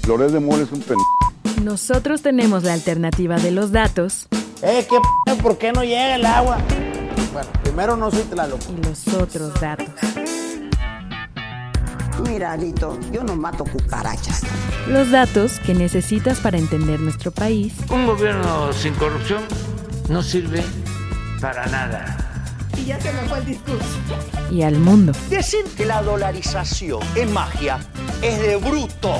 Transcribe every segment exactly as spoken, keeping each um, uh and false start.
Loret de Mola es un pen... Nosotros tenemos la alternativa de los datos. Eh, ¿qué p***? ¿Por qué no llega el agua? Bueno, primero no soy Tlaloc. Y los otros datos. Mira, Lito, yo no mato cucarachas. Los datos que necesitas para entender nuestro país. Un gobierno sin corrupción no sirve para nada. Y ya se me fue el discurso. Y al mundo. Decir que la dolarización es magia es de bruto.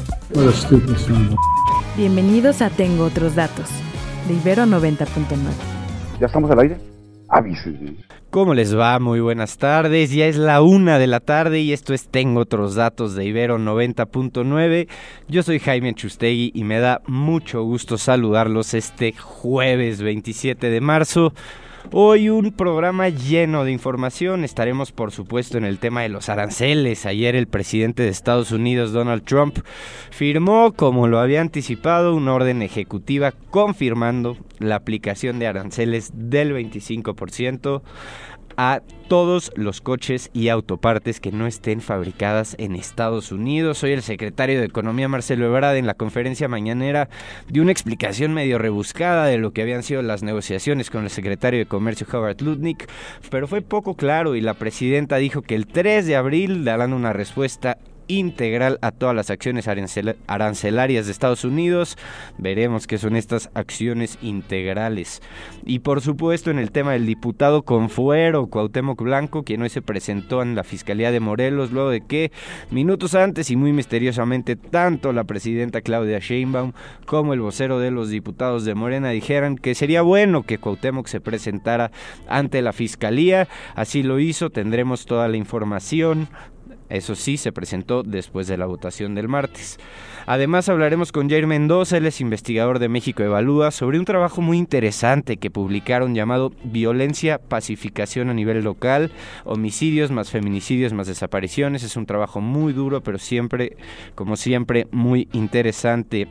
Bienvenidos a Tengo Otros Datos, de Ibero noventa punto nueve. ¿Ya estamos al aire? Avísenme. ¿Cómo les va? Muy buenas tardes, ya es la una de la tarde y esto es Tengo Otros Datos de Ibero noventa punto nueve. Yo soy Jaime Chustegui y me da mucho gusto saludarlos este jueves veintisiete de marzo. Hoy un programa lleno de información, estaremos por supuesto en el tema de los aranceles. Ayer el presidente de Estados Unidos, Donald Trump, firmó, como lo había anticipado, una orden ejecutiva confirmando la aplicación de aranceles del veinticinco por ciento a todos los coches y autopartes que no estén fabricadas en Estados Unidos. Hoy el secretario de Economía, Marcelo Ebrard, en la conferencia mañanera dio una explicación medio rebuscada de lo que habían sido las negociaciones con el secretario de Comercio, Howard Lutnick, pero fue poco claro y la presidenta dijo que el tres de abril darán una respuesta integral a todas las acciones arancel- arancelarias de Estados Unidos. Veremos qué son estas acciones integrales. Y por supuesto en el tema del diputado con fuero, Cuauhtémoc Blanco, quien hoy se presentó en la Fiscalía de Morelos, luego de que minutos antes y muy misteriosamente tanto la presidenta Claudia Sheinbaum como el vocero de los diputados de Morena dijeran que sería bueno que Cuauhtémoc se presentara ante la Fiscalía. Así lo hizo, tendremos toda la información. Eso sí, se presentó después de la votación del martes. Además hablaremos con Jair Mendoza, él es investigador de México Evalúa, sobre un trabajo muy interesante que publicaron llamado Violencia, Pacificación a nivel local, homicidios más feminicidios más desapariciones. Es un trabajo muy duro, pero siempre, como siempre, muy interesante.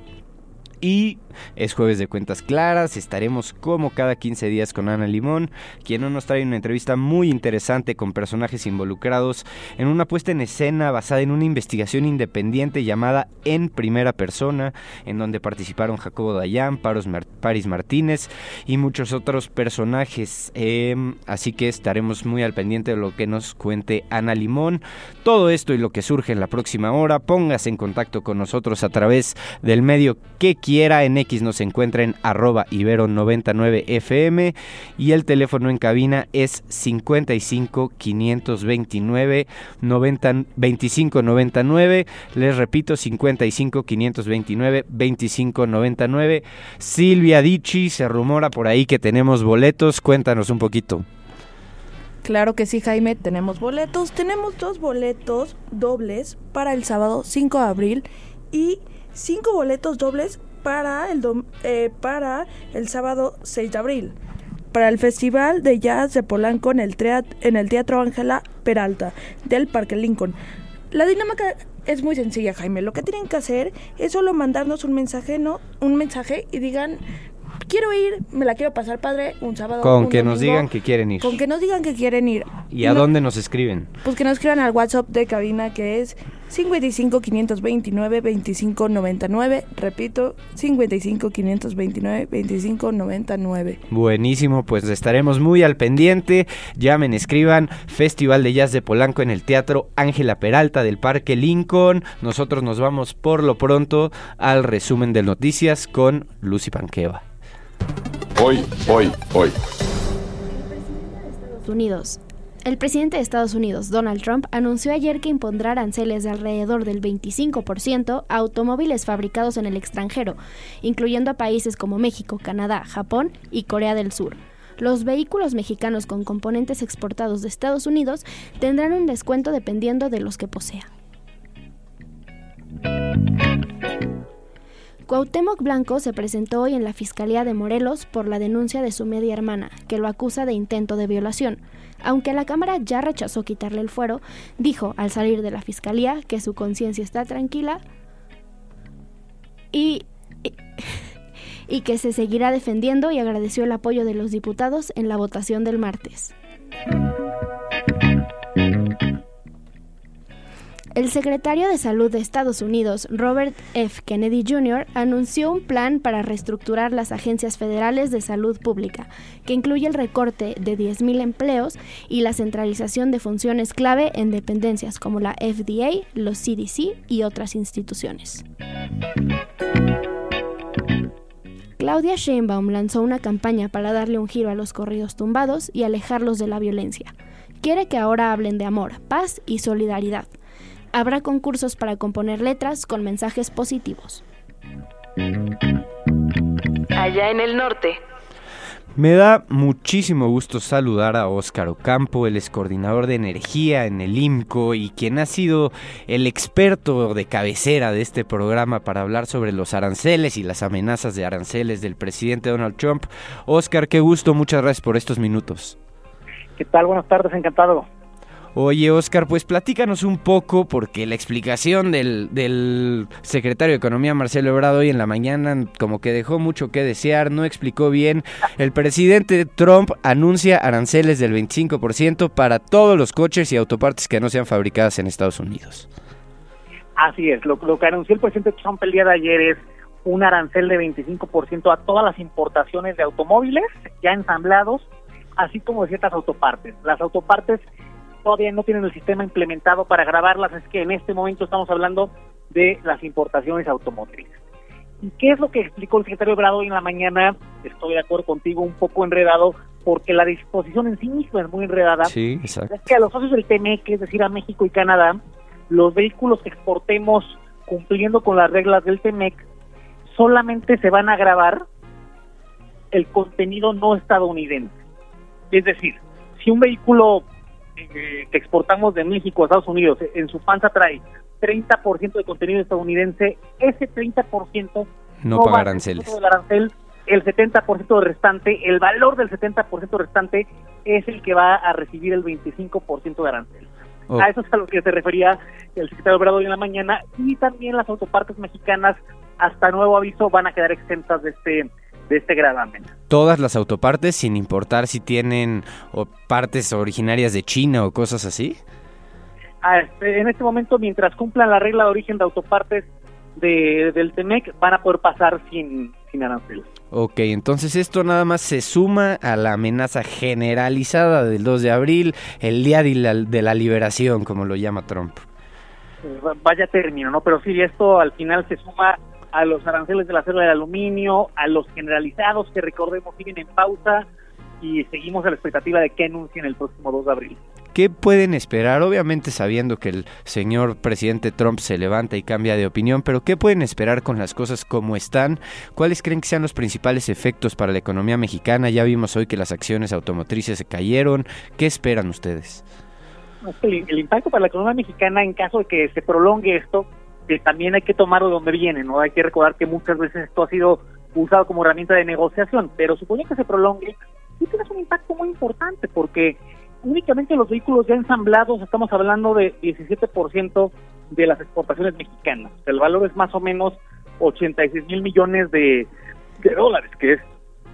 Y es jueves de Cuentas Claras, estaremos como cada quince días con Ana Limón, quien hoy nos trae una entrevista muy interesante con personajes involucrados en una puesta en escena basada en una investigación independiente llamada En Primera Persona, en donde participaron Jacobo Dayan, Paros Mar- Paris Martínez y muchos otros personajes, eh, así que estaremos muy al pendiente de lo que nos cuente Ana Limón. Todo esto y lo que surge en la próxima hora, póngase en contacto con nosotros a través del medio que quiera. En X nos encuentra en arroba Ibero noventa y nueve F M y el teléfono en cabina es cincuenta y cinco, quinientos veintinueve, noventa, veinticinco noventa y nueve. Les repito, cincuenta y cinco, quinientos veintinueve, veinticinco noventa y nueve. Silvia Dichi, se rumora por ahí que tenemos boletos, cuéntanos un poquito. Claro que sí, Jaime, tenemos boletos, tenemos dos boletos dobles para el sábado cinco de abril y cinco boletos dobles para el, dom- eh, para el sábado seis de abril, para el Festival de Jazz de Polanco en el, treat- en el Teatro Ángela Peralta del Parque Lincoln. La dinámica es muy sencilla, Jaime. Lo que tienen que hacer es solo mandarnos un mensaje, ¿no? Un mensaje y digan: quiero ir, me la quiero pasar padre un sábado. Con un que domingo, nos digan que quieren ir. Con que nos digan que quieren ir. ¿Y a no, dónde nos escriben? Pues que nos escriban al WhatsApp de cabina, que es cincuenta y cinco, quinientos veintinueve, veinticinco noventa y nueve. Repito, cincuenta y cinco, quinientos veintinueve, veinticinco noventa y nueve. Buenísimo, pues estaremos muy al pendiente. Llamen, escriban. Festival de Jazz de Polanco en el Teatro Ángela Peralta del Parque Lincoln. Nosotros nos vamos por lo pronto al resumen de noticias con Lucy Panqueva. Hoy, hoy, hoy. Unidos. El presidente de Estados Unidos, Donald Trump, anunció ayer que impondrá aranceles de alrededor del veinticinco por ciento a automóviles fabricados en el extranjero, incluyendo a países como México, Canadá, Japón y Corea del Sur. Los vehículos mexicanos con componentes exportados de Estados Unidos tendrán un descuento dependiendo de los que posea. Cuauhtémoc Blanco se presentó hoy en la Fiscalía de Morelos por la denuncia de su media hermana, que lo acusa de intento de violación. Aunque la Cámara ya rechazó quitarle el fuero, dijo al salir de la Fiscalía que su conciencia está tranquila y, y, y que se seguirá defendiendo, y agradeció el apoyo de los diputados en la votación del martes. El secretario de Salud de Estados Unidos, Robert F. Kennedy junior, anunció un plan para reestructurar las agencias federales de salud pública, que incluye el recorte de diez mil empleos y la centralización de funciones clave en dependencias como la F D A, los C D C y otras instituciones. Claudia Sheinbaum lanzó una campaña para darle un giro a los corridos tumbados y alejarlos de la violencia. Quiere que ahora hablen de amor, paz y solidaridad. Habrá concursos para componer letras con mensajes positivos. Allá en el norte. Me da muchísimo gusto saludar a Óscar Ocampo, el excoordinador de energía en el I M C O y quien ha sido el experto de cabecera de este programa para hablar sobre los aranceles y las amenazas de aranceles del presidente Donald Trump. Óscar, qué gusto, muchas gracias por estos minutos. ¿Qué tal? Buenas tardes, encantado. Oye, Óscar, pues platícanos un poco, porque la explicación del, del secretario de Economía, Marcelo Ebrard, hoy en la mañana como que dejó mucho que desear, no explicó bien. El presidente Trump anuncia aranceles del veinticinco por ciento para todos los coches y autopartes que no sean fabricadas en Estados Unidos. Así es, lo, lo que anunció el presidente Trump el día de ayer es un arancel de veinticinco por ciento a todas las importaciones de automóviles ya ensamblados, así como de ciertas autopartes. Las autopartes todavía no tienen el sistema implementado para grabarlas, es que en este momento estamos hablando de las importaciones automotrices. ¿Y qué es lo que explicó el secretario Ebrard hoy en la mañana? Estoy de acuerdo contigo, un poco enredado, porque la disposición en sí misma es muy enredada. Sí, exacto. Es que a los socios del T M E C, es decir, a México y Canadá, los vehículos que exportemos cumpliendo con las reglas del T M E C, solamente se van a grabar el contenido no estadounidense. Es decir, si un vehículo que exportamos de México a Estados Unidos en su panza trae treinta por ciento de contenido estadounidense, ese treinta por ciento no, no paga aranceles. Del arancel, el setenta por ciento restante, el valor del setenta por ciento restante es el que va a recibir el veinticinco por ciento de arancel. Oh. A eso es a lo que se refería el secretario Ebrard hoy en la mañana, y también las autopartes mexicanas, hasta nuevo aviso, van a quedar exentas de este de este gravamen. Todas las autopartes, sin importar si tienen o partes originarias de China o cosas así. Ah, este, en este momento, mientras cumplan la regla de origen de autopartes de, del T M E C, van a poder pasar sin, sin arancel. Ok, entonces esto nada más se suma a la amenaza generalizada del dos de abril, el día de la, de la liberación, como lo llama Trump. Eh, vaya término, ¿no? Pero sí, esto al final se suma a los aranceles del acero y del aluminio, a los generalizados que, recordemos, siguen en pausa, y seguimos a la expectativa de que anuncien el próximo dos de abril. ¿Qué pueden esperar? Obviamente sabiendo que el señor presidente Trump se levanta y cambia de opinión, pero ¿qué pueden esperar con las cosas como están? ¿Cuáles creen que sean los principales efectos para la economía mexicana? Ya vimos hoy que las acciones automotrices se cayeron. ¿Qué esperan ustedes? El, el impacto para la economía mexicana, en caso de que se prolongue esto, que también hay que tomarlo de donde viene, ¿no? Hay que recordar que muchas veces esto ha sido usado como herramienta de negociación, pero suponiendo que se prolongue, sí tienes un impacto muy importante, porque únicamente los vehículos ya ensamblados, estamos hablando de diecisiete por ciento de las exportaciones mexicanas. El valor es más o menos ochenta y seis mil millones de, de dólares, que es,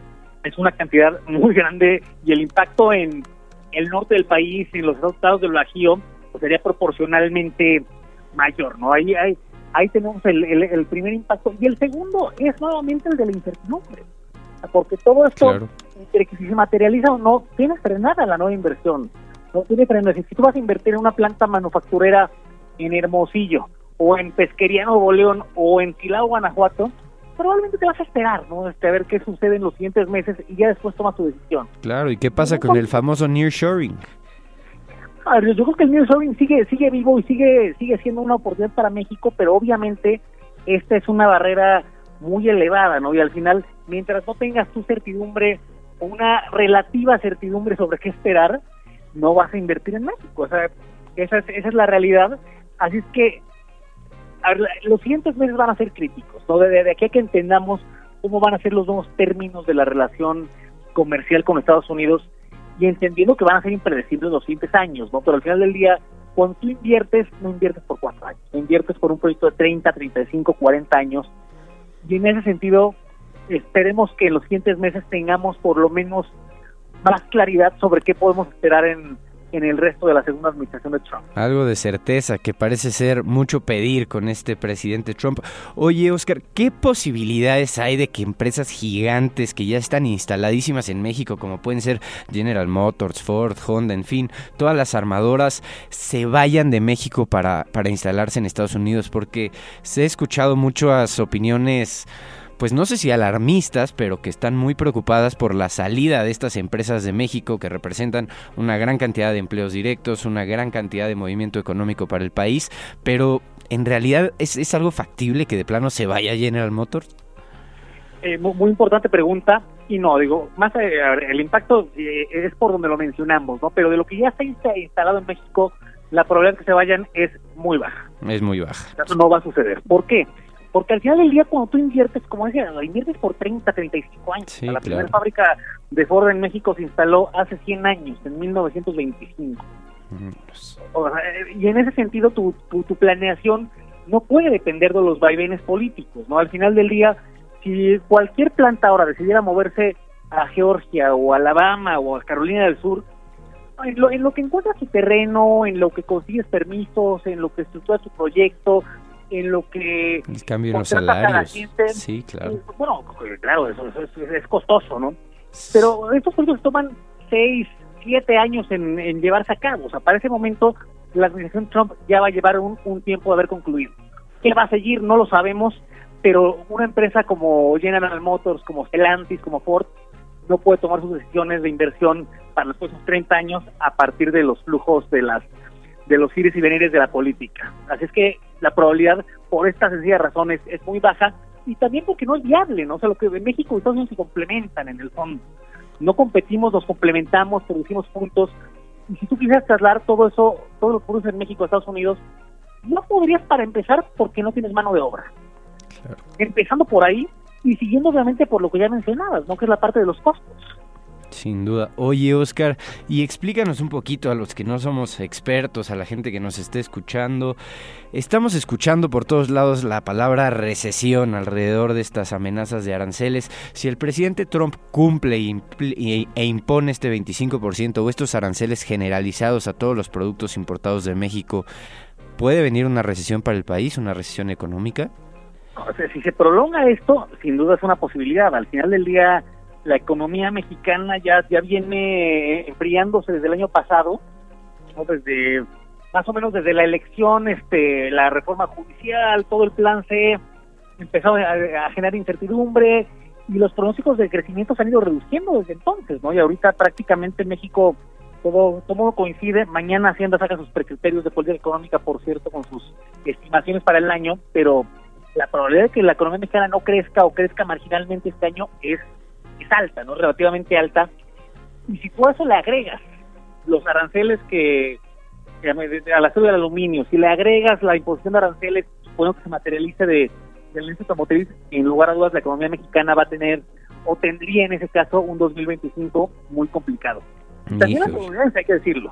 es una cantidad muy grande, y el impacto en el norte del país, en los estados del Bajío, pues sería proporcionalmente mayor, ¿no? Ahí, ahí, ahí tenemos el, el, el primer impacto, y el segundo es nuevamente el de la incertidumbre, porque todo esto, claro, entre que si se materializa o no, tiene frenada la nueva inversión, no tiene frenada. Si tú vas a invertir en una planta manufacturera en Hermosillo, o en Pesquería Nuevo León, o en Silao, Guanajuato, probablemente te vas a esperar, ¿no? Este, a ver qué sucede en los siguientes meses, y ya después tomas tu decisión. Claro, ¿y qué pasa con el famoso nearshoring? A ver, yo creo que el nearshoring sigue sigue vivo y sigue sigue siendo una oportunidad para México, pero obviamente esta es una barrera muy elevada, ¿no? Y al final, mientras no tengas tu certidumbre, o una relativa certidumbre sobre qué esperar, no vas a invertir en México. O sea, esa es, esa es la realidad. Así es que, a ver, los siguientes meses van a ser críticos, ¿no? De, de aquí a que entendamos cómo van a ser los nuevos términos de la relación comercial con Estados Unidos, y entendiendo que van a ser impredecibles los siguientes años, ¿no? Pero al final del día, cuando tú inviertes, no inviertes por cuatro años, no inviertes por un proyecto de treinta, treinta y cinco, cuarenta años, y en ese sentido, esperemos que en los siguientes meses tengamos por lo menos más claridad sobre qué podemos esperar en, en el resto de la segunda administración de Trump. Algo de certeza, que parece ser mucho pedir con este presidente Trump. Oye, Oscar, ¿qué posibilidades hay de que empresas gigantes que ya están instaladísimas en México, como pueden ser General Motors, Ford, Honda, en fin, todas las armadoras, se vayan de México para, para instalarse en Estados Unidos? Porque se he escuchado muchas opiniones, pues no sé si alarmistas, pero que están muy preocupadas por la salida de estas empresas de México, que representan una gran cantidad de empleos directos, una gran cantidad de movimiento económico para el país, pero ¿en realidad es, es algo factible que de plano se vaya General Motors? Eh, muy, muy importante pregunta, y no, digo, más eh, el impacto eh, es por donde lo mencionamos, ¿no? Pero de lo que ya está instalado en México, la probabilidad de que se vayan es muy baja. Es muy baja. Eso no va a suceder. ¿Por qué? Porque al final del día, cuando tú inviertes, como decía, inviertes por treinta, treinta y cinco años. Sí, la claro. primera fábrica de Ford en México se instaló hace cien años, en mil novecientos veinticinco. Mm. O sea, y en ese sentido, tu, tu, tu planeación no puede depender de los vaivenes políticos, ¿no? Al final del día, si cualquier planta ahora decidiera moverse a Georgia o a Alabama o a Carolina del Sur, en lo, en lo que encuentras tu terreno, en lo que consigues permisos, en lo que estructuras tu proyecto, en lo que el cambio en los contratas a la salarios. gente, Sí, claro. eh, bueno, claro, eso, eso es, es costoso, ¿no? Pero estos proyectos toman seis, siete años en, en llevarse a cabo. O sea, para ese momento la administración Trump ya va a llevar un, un tiempo de haber concluido. ¿Qué va a seguir? No lo sabemos, pero una empresa como General Motors, como Stellantis, como Ford, no puede tomar sus decisiones de inversión para los próximos treinta años a partir de los flujos de las de los ires y venires de la política. Así es que la probabilidad, por estas sencillas razones, es muy baja, y también porque no es viable, ¿no? O sea, lo que en México y Estados Unidos se complementan en el fondo. No competimos, nos complementamos, producimos juntos, y si tú quisieras trasladar todo eso, todo lo que produces en México a Estados Unidos, no podrías, para empezar, porque no tienes mano de obra. Claro. Empezando por ahí, y siguiendo obviamente por lo que ya mencionabas, ¿no? Que es la parte de los costos. Sin duda. Oye, Oscar, y explícanos un poquito a los que no somos expertos, a la gente que nos esté escuchando. Estamos escuchando por todos lados la palabra recesión alrededor de estas amenazas de aranceles. Si el presidente Trump cumple e impone este veinticinco por ciento o estos aranceles generalizados a todos los productos importados de México, ¿puede venir una recesión para el país, una recesión económica? O sea, si se prolonga esto, sin duda es una posibilidad. Al final del día, la economía mexicana ya ya viene enfriándose desde el año pasado, ¿no? Desde más o menos desde la elección, este, la reforma judicial, todo el plan C empezó a, a generar incertidumbre, y los pronósticos de crecimiento se han ido reduciendo desde entonces, ¿no? Y ahorita prácticamente en México todo todo coincide. Mañana Hacienda saca sus precriterios de política económica, por cierto, con sus estimaciones para el año, pero la probabilidad de que la economía mexicana no crezca o crezca marginalmente este año es es alta, ¿no? Relativamente alta. Y si tú a eso le agregas los aranceles que, que al acero del aluminio, si le agregas la imposición de aranceles, supongo que se materialice de del índice automotriz, en lugar a dudas la economía mexicana va a tener, o tendría en ese caso, un dos mil veinticinco muy complicado. También las probabilidades, hay que decirlo.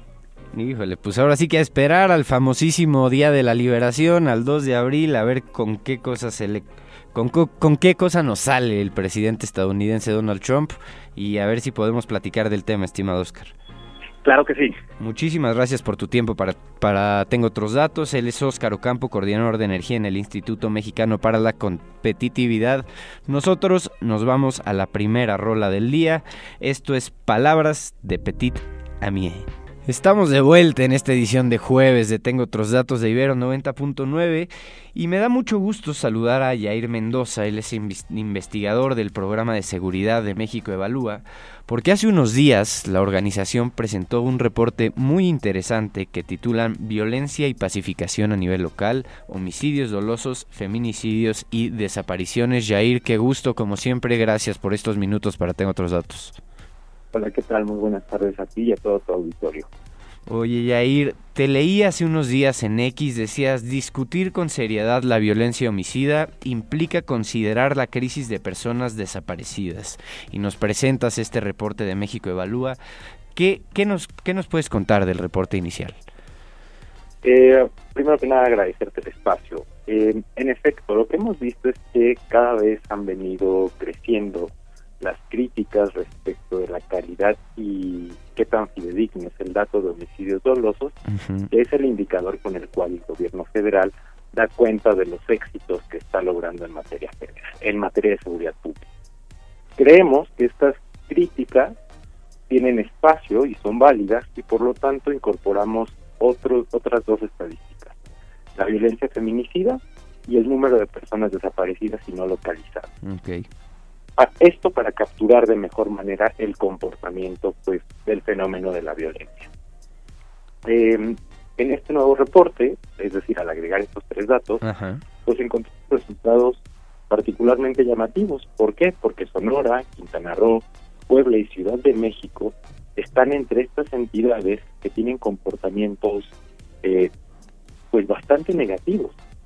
Híjole, pues ahora sí que a esperar al famosísimo Día de la Liberación, al dos de abril, a ver con qué cosa se le... Con, con qué cosa nos sale el presidente estadounidense Donald Trump, y a ver si podemos platicar del tema, estimado Oscar. Claro que sí. Muchísimas gracias por tu tiempo para, para Tengo Otros Datos. Él es Óscar Ocampo, coordinador de energía en el Instituto Mexicano para la Competitividad. Nosotros nos vamos a la primera rola del día. Esto es Palabras de Petit Ami. Estamos de vuelta en esta edición de jueves de Tengo Otros Datos de Ibero noventa punto nueve, y me da mucho gusto saludar a Yair Mendoza. Él es investigador del Programa de Seguridad de México Evalúa, porque hace unos días la organización presentó un reporte muy interesante que titulan Violencia y Pacificación a nivel local, homicidios dolosos, feminicidios y desapariciones. Yair, qué gusto, como siempre, gracias por estos minutos para Tengo Otros Datos. Hola, ¿qué tal? Muy buenas tardes a ti y a todo tu auditorio. Oye, Yair, te leí hace unos días en X, decías, discutir con seriedad la violencia homicida implica considerar la crisis de personas desaparecidas. Y nos presentas este reporte de México Evalúa. ¿Qué, qué, nos, qué nos puedes contar del reporte inicial? Eh, primero que nada, agradecerte el espacio. Eh, en efecto, lo que hemos visto es que cada vez han venido creciendo las críticas respecto de la calidad y qué tan fidedigno es el dato de homicidios dolosos, Uh-huh. que es el indicador con el cual el gobierno federal da cuenta de los éxitos que está logrando en materia federal, en materia de seguridad pública. Creemos que estas críticas tienen espacio y son válidas, y por lo tanto incorporamos otros, otras dos estadísticas: la violencia feminicida y el número de personas desaparecidas y no localizadas. Okay. Esto para capturar de mejor manera el comportamiento, pues, del fenómeno de la violencia. Eh, en este nuevo reporte, es decir, al agregar estos tres datos, Ajá. pues encontramos resultados particularmente llamativos. ¿Por qué? Porque Sonora, Quintana Roo, Puebla y Ciudad de México están entre estas entidades que tienen comportamientos eh, pues bastante negativos.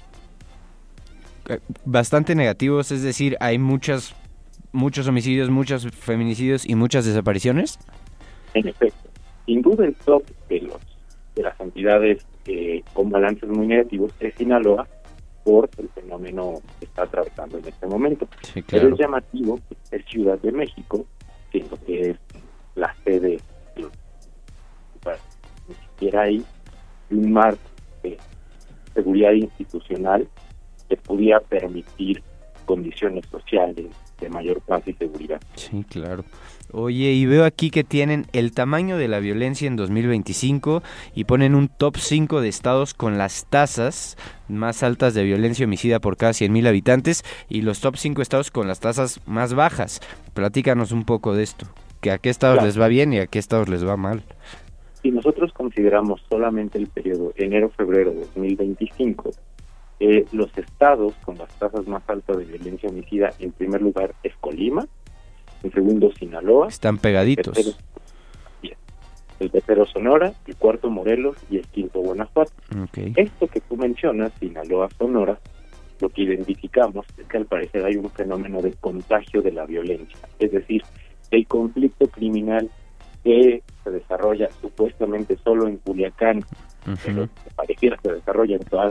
Bastante negativos, es decir, hay muchas, muchos homicidios, muchos feminicidios y muchas desapariciones. En efecto, sin duda el top de, los, de las entidades eh, con balances muy negativos es Sinaloa, por el fenómeno que está atravesando en este momento. Sí, claro. Pero es llamativo que es Ciudad de México, siendo que es la sede, de, bueno, ni siquiera hay un marco de seguridad institucional que pudiera permitir condiciones sociales de mayor paz y seguridad. Sí, claro. Oye, y veo aquí que tienen el tamaño de la violencia en dos mil veinticinco y ponen un top cinco de estados con las tasas más altas de violencia homicida por cada cien mil habitantes y los top cinco estados con las tasas más bajas. Platícanos un poco de esto, que a qué estados Claro. les va bien y a qué estados les va mal. Si nosotros consideramos solamente el periodo enero-febrero de dos mil veinticinco, eh, los estados con las tasas más altas de violencia homicida, en primer lugar es Colima, en segundo Sinaloa, Están pegaditos. el tercero, el tercero Sonora, el cuarto Morelos y el quinto Guanajuato. Okay. Esto que tú mencionas, Sinaloa, Sonora, lo que identificamos es que al parecer hay un fenómeno de contagio de la violencia, es decir, el conflicto criminal que se desarrolla supuestamente solo en Culiacán, Uh-huh. pero que pareciera que se desarrolla en todas.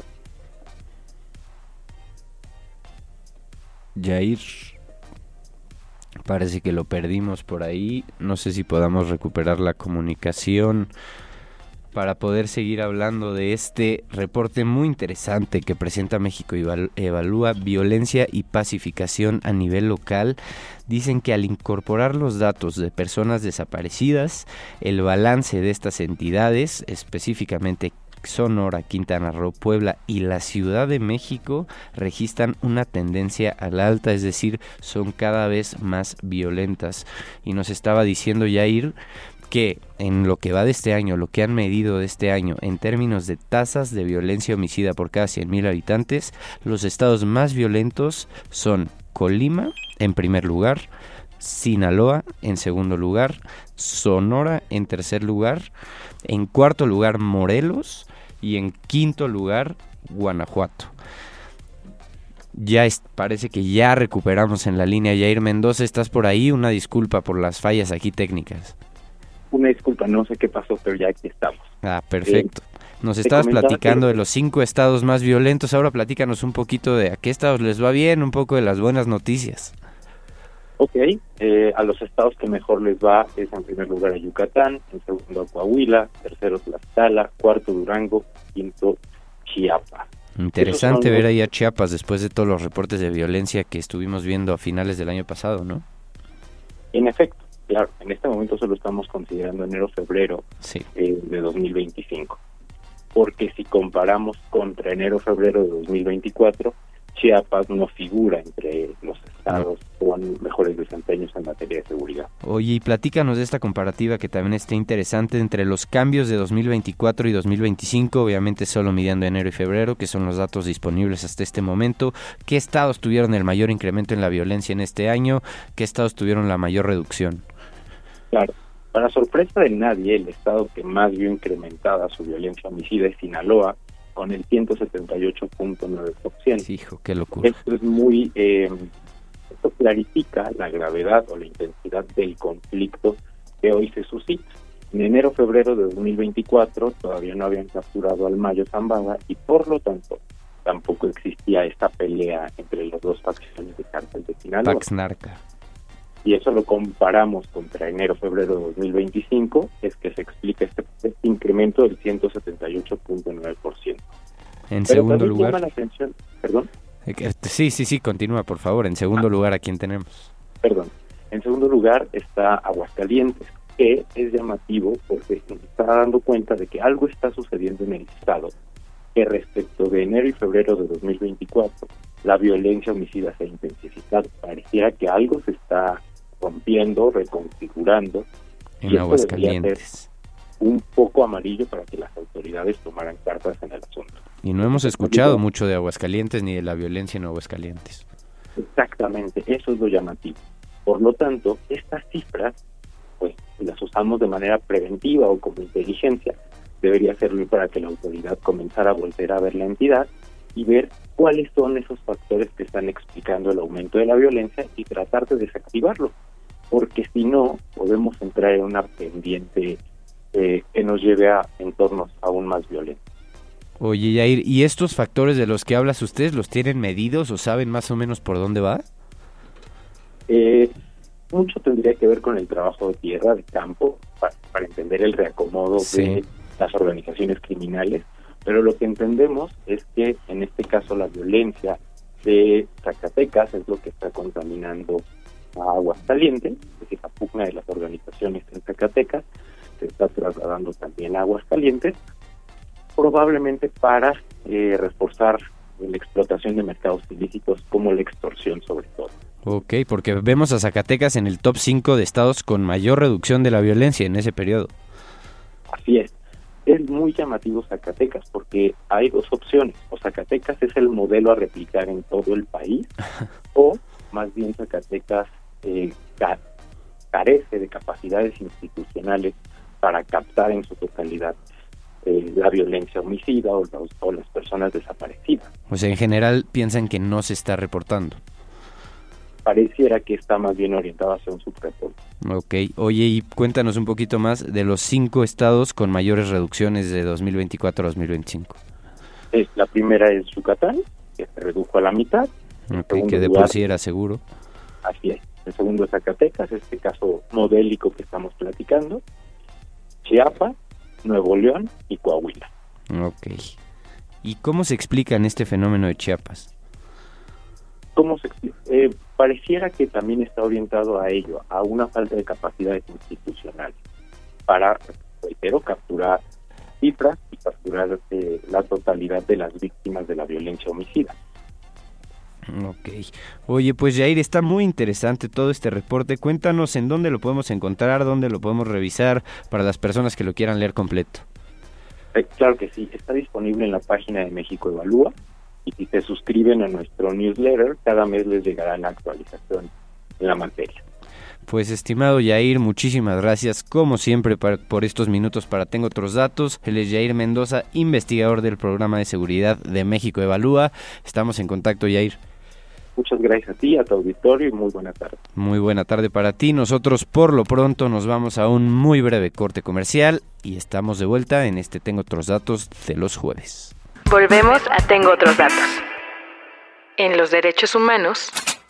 Yair, parece que lo perdimos por ahí. No sé si podamos recuperar la comunicación para poder seguir hablando de este reporte muy interesante que presenta México y evalúa violencia y pacificación a nivel local. Dicen que al incorporar los datos de personas desaparecidas, el balance de estas entidades, específicamente Sonora, Quintana Roo, Puebla y la Ciudad de México, registran una tendencia a la alta, es decir, son cada vez más violentas. Y nos estaba diciendo Yair que en lo que va de este año, lo que han medido de este año en términos de tasas de violencia homicida por cada cien mil habitantes, los estados más violentos son Colima en primer lugar, Sinaloa en segundo lugar, Sonora en tercer lugar, en cuarto lugar Morelos y en quinto lugar Guanajuato. Ya es, parece que ya recuperamos en la línea. Yair Mendoza, ¿estás por ahí? Una disculpa por las fallas aquí técnicas. Una disculpa, no sé qué pasó, pero ya aquí estamos. Ah, perfecto. Nos te estabas comentaba platicando que- de los cinco estados más violentos. Ahora platícanos un poquito de a qué estados les va bien, un poco de las buenas noticias. Ok, eh, a los estados que mejor les va es en primer lugar a Yucatán, en segundo a Coahuila, tercero Tlaxcala, cuarto Durango, quinto Chiapas. Interesante Esos son ver los- ahí a Chiapas después de todos los reportes de violencia que estuvimos viendo a finales del año pasado, ¿no? En efecto, claro, en este momento solo estamos considerando enero-febrero Sí. eh, de dos mil veinticinco, porque si comparamos contra enero-febrero de dos mil veinticuatro, Chiapas no figura entre los estados con mejores desempeños en materia de seguridad. Oye, y platícanos de esta comparativa que también está interesante entre los cambios de dos mil veinticuatro y dos mil veinticinco, obviamente solo midiendo enero y febrero, que son los datos disponibles hasta este momento. ¿Qué estados tuvieron el mayor incremento en la violencia en este año? ¿Qué estados tuvieron la mayor reducción? Claro, para sorpresa de nadie, el estado que más vio incrementada su violencia homicida es Sinaloa, con el ciento setenta y ocho punto nueve por ciento. Hijo, qué locura. Esto es muy, eh, esto clarifica la gravedad o la intensidad del conflicto que hoy se suscita. En enero-febrero de dos mil veinticuatro todavía no habían capturado al Mayo Zambada y por lo tanto tampoco existía esta pelea entre las dos facciones de cártel de Sinaloa. Pax Narca. y eso lo comparamos contra enero-febrero de dos mil veinticinco, es que se explica este, este incremento del ciento setenta y ocho punto nueve por ciento. En Pero segundo lugar... llama la atención, ¿perdón? Sí, sí, sí, continúa, por favor. En segundo ah. lugar, ¿a quién tenemos? Perdón. En segundo lugar está Aguascalientes, que es llamativo porque nos está dando cuenta de que algo está sucediendo en el estado, que respecto de enero y febrero de dos mil veinticuatro, la violencia homicida se ha intensificado. Pareciera que algo se está rompiendo, reconfigurando. En Aguascalientes. Un poco amarillo para que las autoridades tomaran cartas en el asunto. Y no hemos escuchado mucho de Aguascalientes ni de la violencia en Aguascalientes. Exactamente, eso es lo llamativo. Por lo tanto, estas cifras, pues, las usamos de manera preventiva o como inteligencia, debería servir para que la autoridad comenzara a volver a ver la entidad y ver cuáles son esos factores que están explicando el aumento de la violencia y tratar de desactivarlo, porque si no, podemos entrar en una pendiente eh, que nos lleve a entornos aún más violentos. Oye, Yair, ¿y estos factores de los que hablas ustedes los tienen medidos o saben más o menos por dónde va? Eh, mucho tendría que ver con el trabajo de tierra, de campo, para, para entender el reacomodo sí. de las organizaciones criminales, pero lo que entendemos es que en este caso la violencia de Zacatecas es lo que está contaminando a Aguascalientes, es decir, la pugna de las organizaciones en Zacatecas se está trasladando también a Aguascalientes, probablemente para eh, reforzar la explotación de mercados ilícitos como la extorsión sobre todo. Ok, porque vemos a Zacatecas en el top cinco de estados con mayor reducción de la violencia en ese periodo. Así es. Es muy llamativo Zacatecas porque hay dos opciones. O Zacatecas es el modelo a replicar en todo el país o más bien Zacatecas eh, ca- carece de capacidades institucionales para captar en su totalidad eh, la violencia homicida o, los, o las personas desaparecidas. O sea, en general piensan que no se está reportando. Pareciera que está más bien orientado hacia un subreporte. Ok, oye, y cuéntanos un poquito más de los cinco estados con mayores reducciones de dos mil veinticuatro a dos mil veinticinco. Es, la primera es Yucatán, que se redujo a la mitad. Ok, que de lugar, por sí era seguro. Así es. El segundo es Zacatecas, este caso modélico que estamos platicando. Chiapas, Nuevo León y Coahuila. Ok. ¿Y cómo se explica en este fenómeno de Chiapas? ¿Cómo se explica? Eh, pareciera que también está orientado a ello, a una falta de capacidades institucionales para, reitero, capturar cifras y capturar eh, la totalidad de las víctimas de la violencia homicida. Ok. Oye, pues Yair, está muy interesante todo este reporte. Cuéntanos en dónde lo podemos encontrar, dónde lo podemos revisar para las personas que lo quieran leer completo. Eh, claro que sí, está disponible en la página de México Evalúa. Y si se suscriben a nuestro newsletter, cada mes les llegará la actualización en la materia. Pues estimado Yair, muchísimas gracias como siempre para, por estos minutos para Tengo Otros Datos. Él es Yair Mendoza, investigador del Programa de Seguridad de México Evalúa. Estamos en contacto, Yair. Muchas gracias a ti, a tu auditorio y muy buena tarde. Muy buena tarde para ti. Nosotros por lo pronto nos vamos a un muy breve corte comercial y estamos de vuelta en este Tengo Otros Datos de los jueves. Volvemos a Tengo Otros Datos. En los derechos humanos,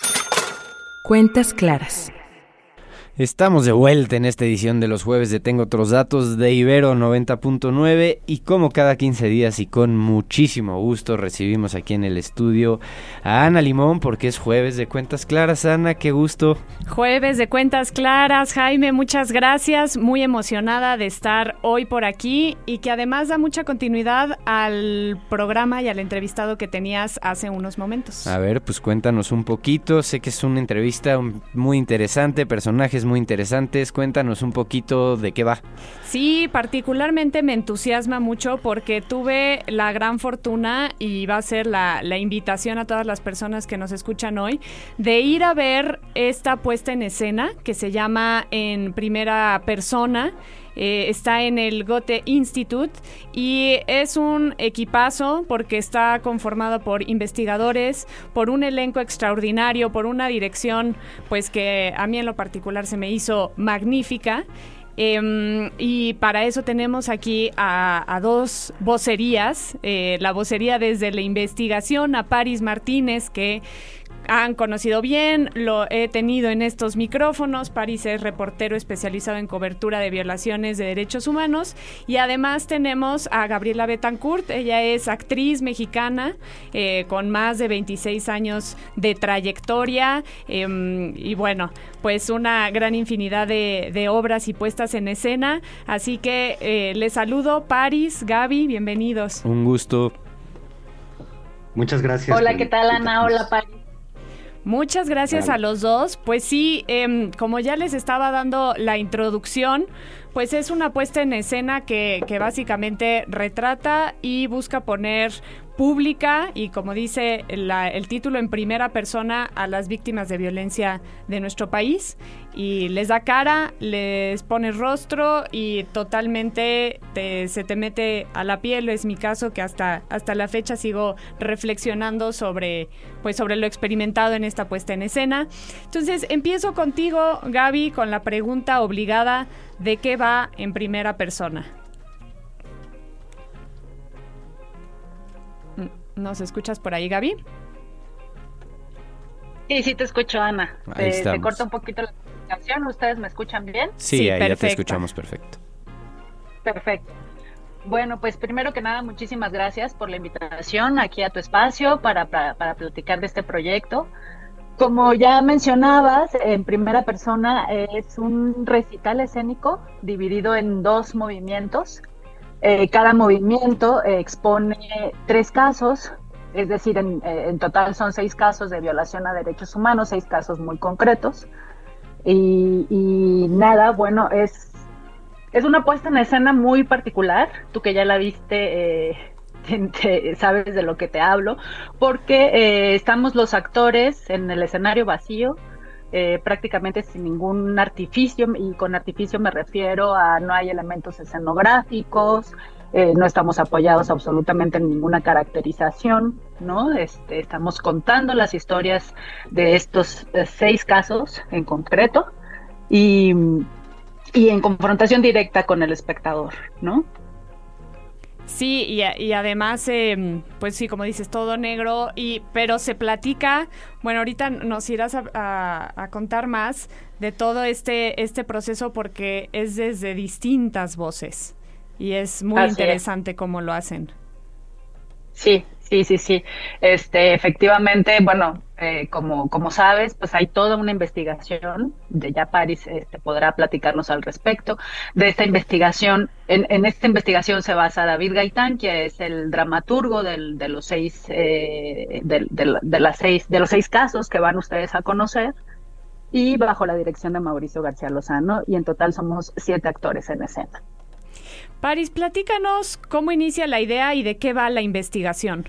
cuentas claras. Estamos de vuelta en esta edición de los jueves de Tengo Otros Datos de Ibero noventa punto nueve y como cada quince días y con muchísimo gusto recibimos aquí en el estudio a Ana Limón porque es jueves de Cuentas Claras. Ana, qué gusto. Jueves de Cuentas Claras, Jaime, muchas gracias. Muy emocionada de estar hoy por aquí y que además da mucha continuidad al programa y al entrevistado que tenías hace unos momentos. A ver, pues cuéntanos un poquito. Sé que es una entrevista muy interesante, personajes muy interesantes. Cuéntanos un poquito de qué va. Sí, particularmente me entusiasma mucho porque tuve la gran fortuna y va a ser la, la invitación a todas las personas que nos escuchan hoy de ir a ver esta puesta en escena que se llama En Primera Persona. Eh, está en el Goethe Institut y es un equipazo porque está conformado por investigadores, por un elenco extraordinario, por una dirección pues que a mí en lo particular se me hizo magnífica. Eh, y para eso tenemos aquí a, a dos vocerías, eh, la vocería desde la investigación, a Paris Martínez, que han conocido bien, lo he tenido en estos micrófonos. París es reportero especializado en cobertura de violaciones de derechos humanos, y además tenemos a Gabriela Betancourt. Ella es actriz mexicana eh, con más de veintiséis años de trayectoria eh, y bueno, pues una gran infinidad de, de obras y puestas en escena. Así que eh, les saludo, París, Gaby, bienvenidos. Un gusto. Muchas gracias. Hola, ¿qué tal, Ana? Hola, París. Muchas gracias a los dos. Pues sí, eh, como ya les estaba dando la introducción, pues es una puesta en escena que, que básicamente retrata y busca poner pública y, como dice la, el título, en primera persona a las víctimas de violencia de nuestro país, y les da cara, les pone rostro y totalmente te, se te mete a la piel. Es mi caso, que hasta, hasta la fecha sigo reflexionando sobre, pues, sobre lo experimentado en esta puesta en escena. Entonces empiezo contigo, Gaby, con la pregunta obligada: ¿de qué va en primera persona? ¿Nos escuchas por ahí, Gaby? Sí, sí te escucho, Ana. Ahí Se, estamos. se corta un poquito la comunicación. ¿Ustedes me escuchan bien? Sí, Sí, ahí ya te perfecto. escuchamos perfecto. Perfecto. Bueno, pues primero que nada, muchísimas gracias por la invitación aquí a tu espacio para, para, para platicar de este proyecto. Como ya mencionabas, en primera persona es un recital escénico dividido en dos movimientos. Eh, cada movimiento eh, expone tres casos, es decir, en, eh, en total son seis casos de violación a derechos humanos, seis casos muy concretos. Y, y nada, bueno, es, es una puesta en escena muy particular. Tú que ya la viste, eh, te, te, sabes de lo que te hablo, porque eh, estamos los actores en el escenario vacío, Eh, prácticamente sin ningún artificio, y con artificio me refiero a no hay elementos escenográficos, eh, no estamos apoyados absolutamente en ninguna caracterización, ¿no? Este, estamos contando las historias de estos eh, seis casos en concreto y, y en confrontación directa con el espectador, ¿no? Sí, y, y además, eh, pues sí, como dices, todo negro, y pero se platica. Bueno, ahorita nos irás a, a, a contar más de todo este, este proceso, porque es desde distintas voces y es muy Así interesante es. Cómo lo hacen. Sí, sí, sí, sí. Este, efectivamente, bueno, eh, como, como sabes, pues hay toda una investigación, de ya París este, podrá platicarnos al respecto, de esta investigación. En, en esta investigación se basa David Gaitán, que es el dramaturgo del, de los seis, eh, de, de, de las seis, de los seis casos que van ustedes a conocer, y bajo la dirección de Mauricio García Lozano, y en total somos siete actores en escena. París, platícanos cómo inicia la idea y de qué va la investigación.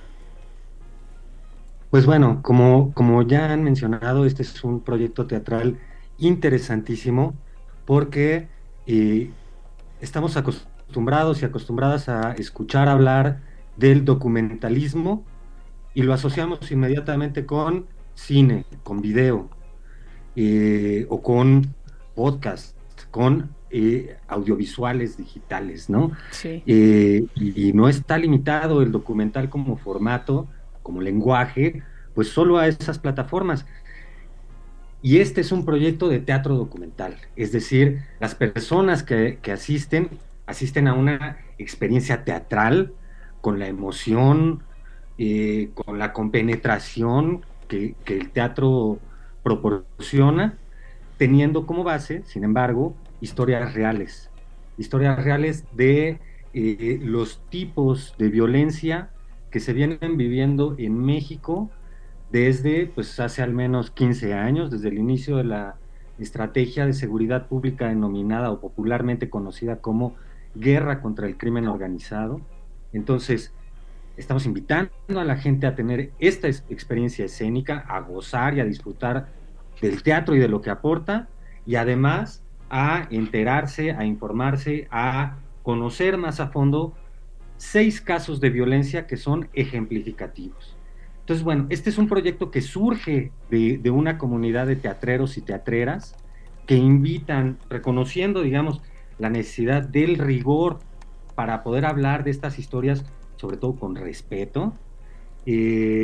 Pues bueno, como, como ya han mencionado, este es un proyecto teatral interesantísimo, porque eh, estamos acostumbrados y acostumbradas a escuchar hablar del documentalismo y lo asociamos inmediatamente con cine, con video, eh, o con podcast, con eh, audiovisuales digitales, ¿no? Sí. Eh, y, y no está limitado el documental como formato, como lenguaje, pues solo a esas plataformas. Y este es un proyecto de teatro documental, es decir, las personas que, que asisten, asisten a una experiencia teatral con la emoción, eh, con la compenetración que, que el teatro proporciona, teniendo como base, sin embargo, historias reales, historias reales de eh, los tipos de violencia que se vienen viviendo en México desde pues hace al menos quince años, desde el inicio de la estrategia de seguridad pública denominada o popularmente conocida como Guerra contra el Crimen Organizado. Entonces, estamos invitando a la gente a tener esta experiencia escénica, a gozar y a disfrutar del teatro y de lo que aporta, y además a enterarse, a informarse, a conocer más a fondo seis casos de violencia que son ejemplificativos. Entonces, bueno, este es un proyecto que surge de, de una comunidad de teatreros y teatreras que invitan, reconociendo, digamos, la necesidad del rigor para poder hablar de estas historias, sobre todo con respeto, eh,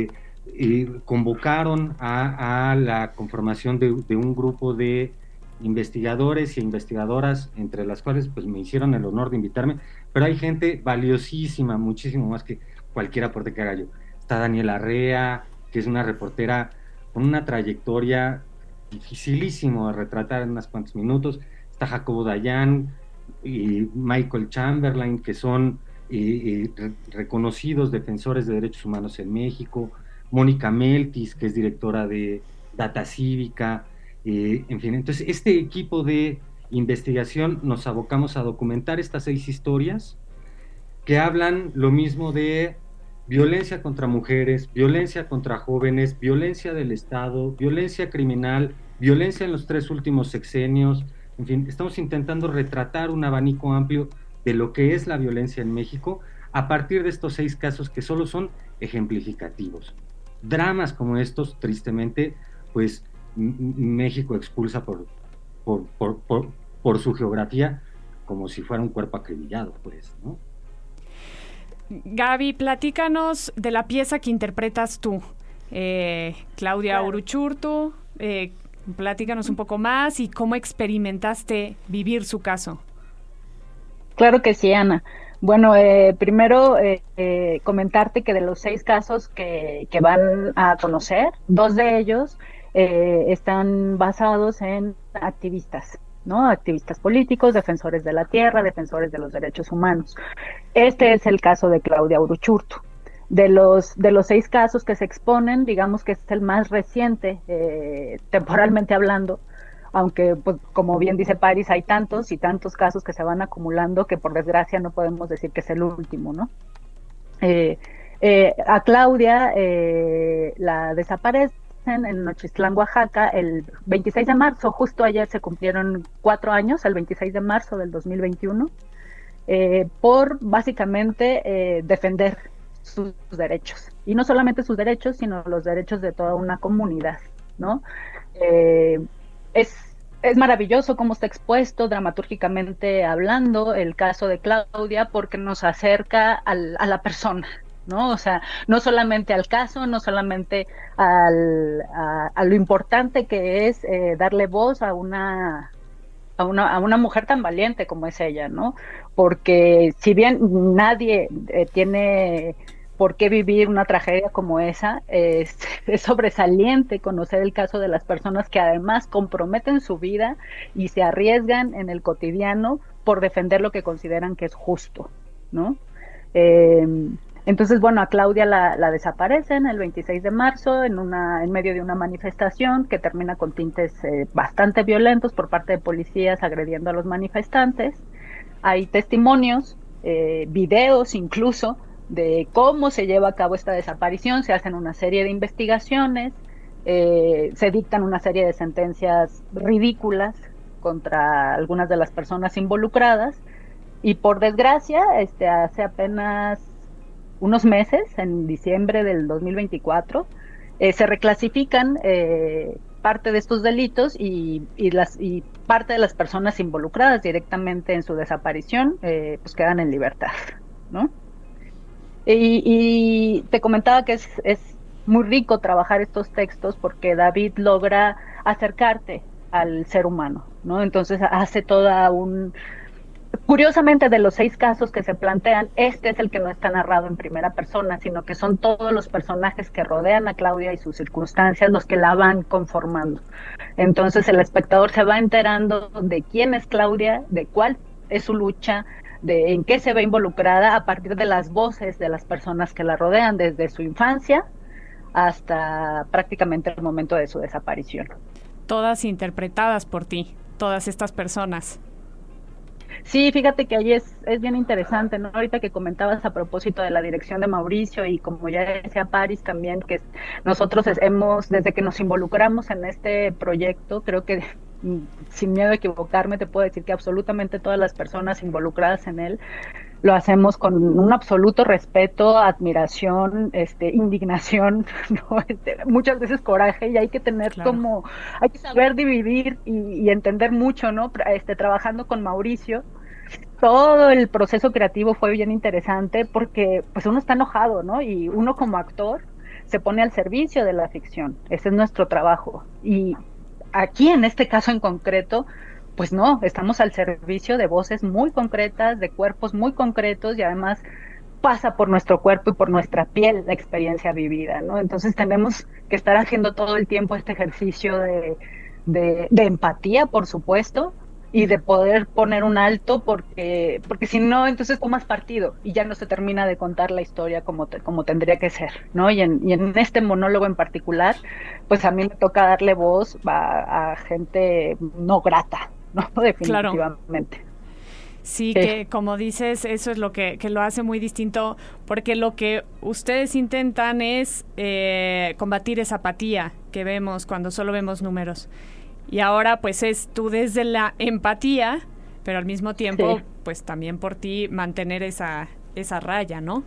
eh, convocaron a, a la conformación de, de un grupo de investigadores y investigadoras, entre las cuales pues me hicieron el honor de invitarme, pero hay gente valiosísima, muchísimo más que cualquier aporte que haga yo. Está Daniela Arrea, que es una reportera con una trayectoria dificilísimo de retratar en unos cuantos minutos. Está Jacobo Dayan y Michael Chamberlain, que son eh, eh, reconocidos defensores de derechos humanos en México. Mónica Meltis, que es directora de Data Cívica. Eh, en fin, entonces este equipo de investigación nos abocamos a documentar estas seis historias que hablan lo mismo de violencia contra mujeres, violencia contra jóvenes, violencia del Estado, violencia criminal, violencia en los tres últimos sexenios. En fin, estamos intentando retratar un abanico amplio de lo que es la violencia en México a partir de estos seis casos que solo son ejemplificativos. Dramas como estos, tristemente, pues México expulsa por, por, por, por, por su geografía como si fuera un cuerpo acribillado, pues, ¿no? Gaby, platícanos de la pieza que interpretas tú, eh, Claudia claro. Uruchurtu, eh, platícanos un poco más y cómo experimentaste vivir su caso. Claro que sí, Ana. Bueno, eh, primero eh, eh, comentarte que de los seis casos que, que van a conocer, dos de ellos eh, están basados en activistas, ¿no? Activistas políticos, defensores de la tierra, defensores de los derechos humanos. Este es el caso de Claudia Uruchurtu. De los, de los seis casos que se exponen, digamos que es el más reciente, eh, temporalmente hablando, aunque, pues, como bien dice Paris, hay tantos y tantos casos que se van acumulando que por desgracia no podemos decir que es el último, ¿no? Eh, eh, a Claudia eh, la desaparecen en Nochistlán, Oaxaca, el veintiséis de marzo, justo ayer se cumplieron cuatro años, el veintiséis de marzo del dos mil veintiuno, eh, por básicamente eh, defender sus derechos. Y no solamente sus derechos, sino los derechos de toda una comunidad, ¿no? Eh, Es, es maravilloso cómo está expuesto dramatúrgicamente hablando el caso de Claudia, porque nos acerca al, a la persona, ¿no? O sea, no solamente al caso, no solamente al, a, a lo importante que es eh, darle voz a una, a una a una mujer tan valiente como es ella, ¿no? Porque si bien nadie eh, tiene por qué vivir una tragedia como esa, es, es sobresaliente conocer el caso de las personas que además comprometen su vida y se arriesgan en el cotidiano por defender lo que consideran que es justo, ¿no? Eh, entonces, bueno, a Claudia la, la desaparecen el veintiséis de marzo en, una, en medio de una manifestación que termina con tintes eh, bastante violentos por parte de policías agrediendo a los manifestantes. Hay testimonios, eh, videos incluso, de cómo se lleva a cabo esta desaparición. Se hacen una serie de investigaciones, eh, se dictan una serie de sentencias ridículas contra algunas de las personas involucradas, y por desgracia, este, hace apenas unos meses, en diciembre del dos mil veinticuatro, eh, se reclasifican eh, parte de estos delitos y, y, las, y parte de las personas involucradas directamente en su desaparición eh, pues quedan en libertad, ¿no? Y, y te comentaba que es, es muy rico trabajar estos textos porque David logra acercarte al ser humano, ¿no? Entonces hace toda un... Curiosamente, de los seis casos que se plantean, este es el que no está narrado en primera persona, sino que son todos los personajes que rodean a Claudia y sus circunstancias los que la van conformando. Entonces el espectador se va enterando de quién es Claudia, de cuál es su lucha, de en qué se ve involucrada a partir de las voces de las personas que la rodean, desde su infancia hasta prácticamente el momento de su desaparición. Todas interpretadas por ti, todas estas personas. Sí, fíjate que ahí es, es bien interesante, ¿no? Ahorita que comentabas a propósito de la dirección de Mauricio y como ya decía Paris también, que nosotros hemos, desde que nos involucramos en este proyecto, creo que sin miedo a equivocarme te puedo decir que absolutamente todas las personas involucradas en él lo hacemos con un absoluto respeto, admiración, este, indignación, ¿no? Este, muchas veces coraje, y hay que tener claro. como, hay que saber dividir y, y entender mucho, ¿no? Este, trabajando con Mauricio, todo el proceso creativo fue bien interesante porque pues uno está enojado, ¿no? Y uno como actor se pone al servicio de la ficción. Ese es nuestro trabajo. Y aquí, en este caso en concreto, pues no, estamos al servicio de voces muy concretas, de cuerpos muy concretos, y además pasa por nuestro cuerpo y por nuestra piel la experiencia vivida, ¿no? Entonces tenemos que estar haciendo todo el tiempo este ejercicio de, de, de empatía, por supuesto, y de poder poner un alto, porque porque si no, entonces tomas partido y ya no se termina de contar la historia como te, como tendría que ser, ¿no? Y en, y en este monólogo en particular, pues a mí me toca darle voz a, a gente no grata, ¿no? Definitivamente. Claro. Sí, que como dices, eso es lo que, que lo hace muy distinto, porque lo que ustedes intentan es eh, combatir esa apatía que vemos cuando solo vemos números. Y ahora pues es tú desde la empatía, pero al mismo tiempo sí. pues también por ti mantener esa, esa raya, ¿no?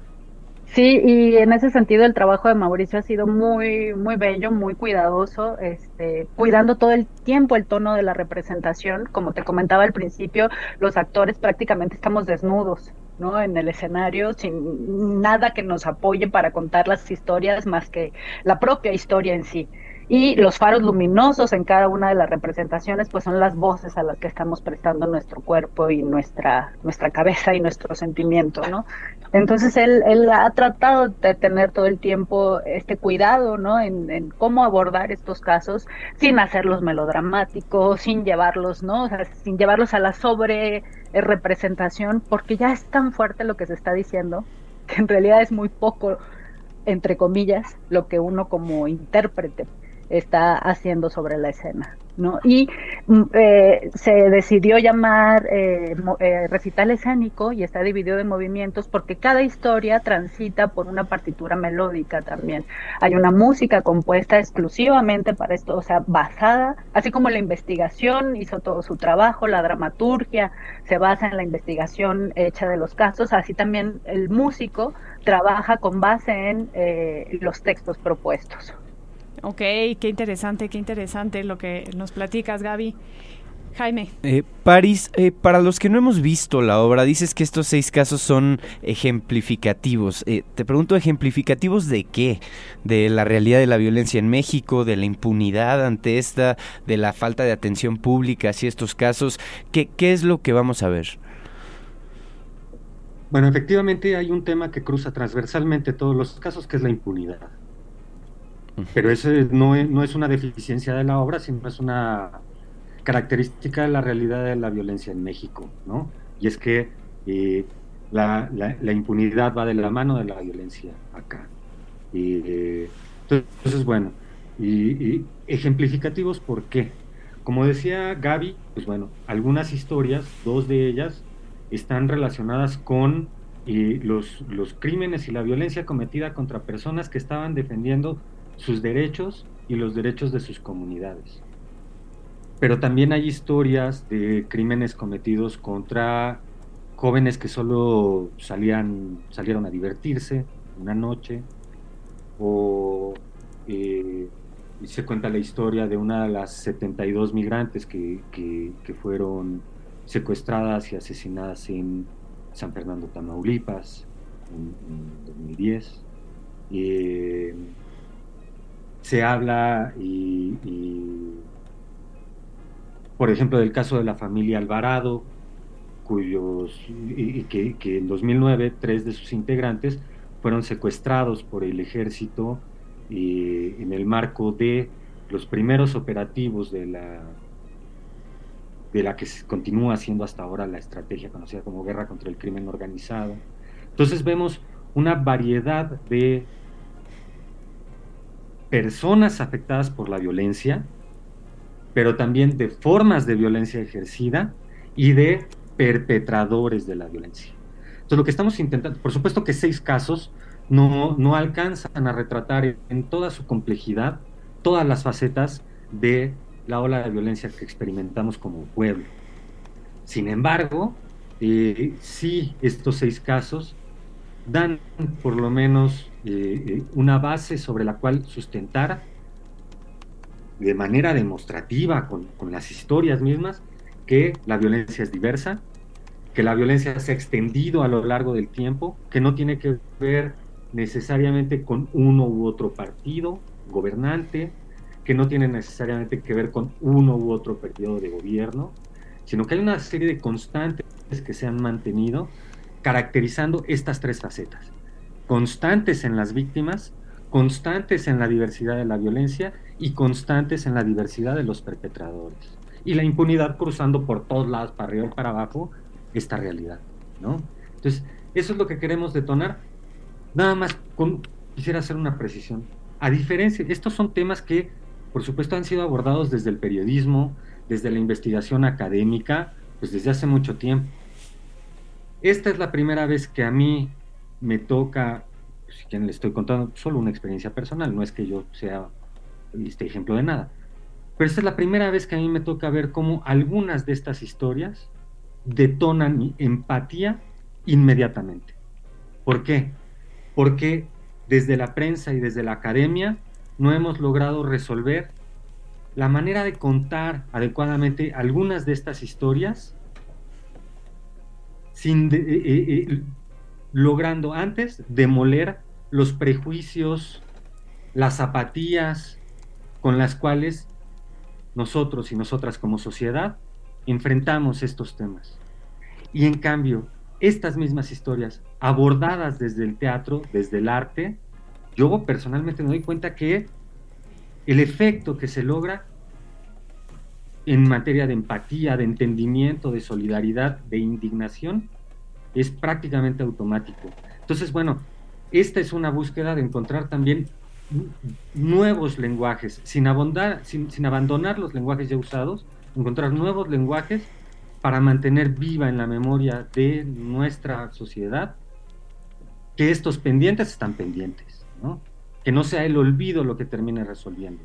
Sí, y en ese sentido el trabajo de Mauricio ha sido muy muy bello, muy cuidadoso, este, cuidando todo el tiempo el tono de la representación. Como te comentaba al principio, los actores prácticamente estamos desnudos, ¿no? En el escenario, sin nada que nos apoye para contar las historias más que la propia historia en sí. Y los faros luminosos en cada una de las representaciones pues son las voces a las que estamos prestando nuestro cuerpo y nuestra nuestra cabeza y nuestro sentimiento, ¿no? Entonces él él ha tratado de tener todo el tiempo este cuidado, ¿no? En, en cómo abordar estos casos sin hacerlos melodramáticos, sin llevarlos, ¿no? O sea, sin llevarlos a la sobre representación, porque ya es tan fuerte lo que se está diciendo que en realidad es muy poco, entre comillas, lo que uno como intérprete está haciendo sobre la escena, ¿no? Y eh, se decidió llamar eh, eh, recital escénico y está dividido en movimientos porque cada historia transita por una partitura melódica también. Hay una música compuesta exclusivamente para esto, o sea, basada, así como la investigación hizo todo su trabajo, la dramaturgia se basa en la investigación hecha de los casos, así también el músico trabaja con base en eh, los textos propuestos. Ok, qué interesante, qué interesante lo que nos platicas, Gaby. Jaime. Eh, París, eh, para los que no hemos visto la obra, dices que estos seis casos son ejemplificativos. Eh, te pregunto, ¿ejemplificativos de qué? ¿De la realidad de la violencia en México, de la impunidad ante esta, de la falta de atención pública hacia estos casos? ¿Qué, qué es lo que vamos a ver? Bueno, efectivamente hay un tema que cruza transversalmente todos los casos, que es la impunidad. Pero eso no es, no es una deficiencia de la obra, sino es una característica de la realidad de la violencia en México, ¿no? Y es que eh, la, la, la impunidad va de la mano de la violencia acá. Y, eh, entonces, bueno, y, y ejemplificativos, ¿por qué? Como decía Gaby, pues bueno, algunas historias, dos de ellas, están relacionadas con eh, los, los crímenes y la violencia cometida contra personas que estaban defendiendo sus derechos y los derechos de sus comunidades. Pero también hay historias de crímenes cometidos contra jóvenes que solo salían, salieron a divertirse una noche, o eh, se cuenta la historia de una de las setenta y dos migrantes que, que, que fueron secuestradas y asesinadas en San Fernando, Tamaulipas, en, en dos mil diez. Eh, se habla y, y por ejemplo del caso de la familia Alvarado, cuyos y, y que, que en dos mil nueve tres de sus integrantes fueron secuestrados por el ejército eh, en el marco de los primeros operativos de la de la que se continúa siendo hasta ahora la estrategia conocida como guerra contra el crimen organizado. Entonces vemos una variedad de personas afectadas por la violencia, pero también de formas de violencia ejercida y de perpetradores de la violencia. Entonces lo que estamos intentando, por supuesto que seis casos no, no alcanzan a retratar en toda su complejidad todas las facetas de la ola de violencia que experimentamos como pueblo. Sin embargo, eh, sí, estos seis casos dan por lo menos eh, una base sobre la cual sustentar de manera demostrativa con, con las historias mismas que la violencia es diversa, que la violencia se ha extendido a lo largo del tiempo, que no tiene que ver necesariamente con uno u otro partido gobernante, que no tiene necesariamente que ver con uno u otro periodo de gobierno, sino que hay una serie de constantes que se han mantenido caracterizando estas tres facetas: constantes en las víctimas, constantes en la diversidad de la violencia y constantes en la diversidad de los perpetradores. Y la impunidad cruzando por todos lados, para arriba y para abajo, esta realidad, ¿no? Entonces, eso es lo que queremos detonar. Nada más, con, quisiera hacer una precisión. A diferencia, estos son temas que, por supuesto, han sido abordados desde el periodismo, desde la investigación académica, pues desde hace mucho tiempo. Esta es la primera vez que a mí me toca, si quieren le estoy contando solo una experiencia personal, no es que yo sea este ejemplo de nada, pero esta es la primera vez que a mí me toca ver cómo algunas de estas historias detonan mi empatía inmediatamente. ¿Por qué? Porque desde la prensa y desde la academia no hemos logrado resolver la manera de contar adecuadamente algunas de estas historias sin de, eh, eh, logrando antes demoler los prejuicios, las apatías con las cuales nosotros y nosotras como sociedad enfrentamos estos temas. Y en cambio, estas mismas historias abordadas desde el teatro, desde el arte, yo personalmente me doy cuenta que el efecto que se logra en materia de empatía, de entendimiento, de solidaridad, de indignación, es prácticamente automático. Entonces, bueno, esta es una búsqueda de encontrar también nuevos lenguajes, sin, abondar, sin, sin abandonar los lenguajes ya usados, encontrar nuevos lenguajes para mantener viva en la memoria de nuestra sociedad que estos pendientes están pendientes, ¿no? Que no sea el olvido lo que termine resolviendo.